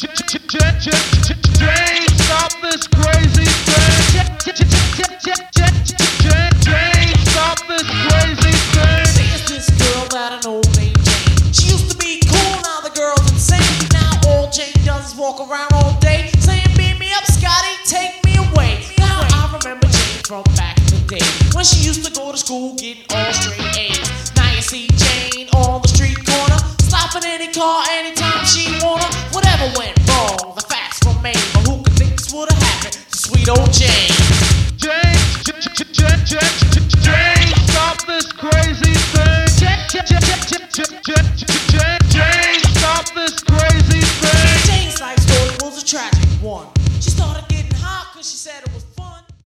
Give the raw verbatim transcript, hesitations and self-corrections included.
Jane, stop this crazy thing. Jane, stop this crazy thing. There's this girl that I know named Jane. She used to be cool, now the girl's insane. Now all Jane does is walk around all day saying, beam me up, Scotty, take me away. Now I remember Jane from back in the day when she used to go to school getting all straight A's. Now you see Jane on the street corner, stopping any car anytime she wanna. Whatever went wrong, the facts remain, but who could think this would have happened to sweet old Jane? Jane, Jane, Jane, Jane.